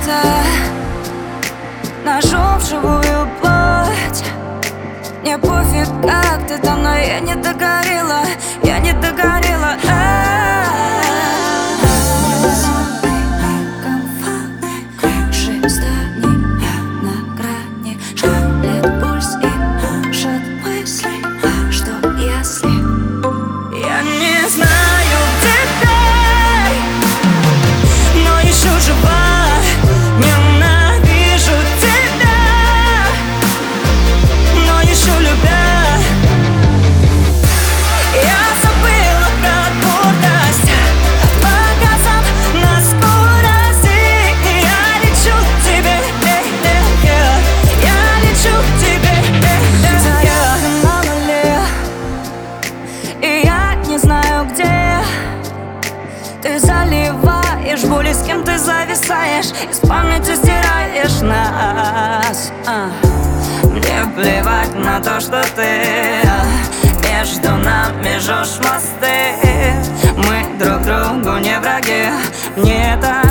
это ножом в живую плоть. Мне пофиг, как ты там, но я не догорела, я не догорела. Крыши зданий, я на грани. Шалит пульс и может мысли. Что если я не знаю, где ты, но еще жива? Ненавижу тебя, но еще любя. Я забыла про гордость, показав на скорости. Я лечу к тебе, я лечу к тебе. Я на нуле, и я не знаю, где. Ты заливаешь боль, с кем ты зависаешь, из памяти стираешь нас. Мне плевать на то, что ты между нами жжешь мосты. Мы друг другу не враги, мне это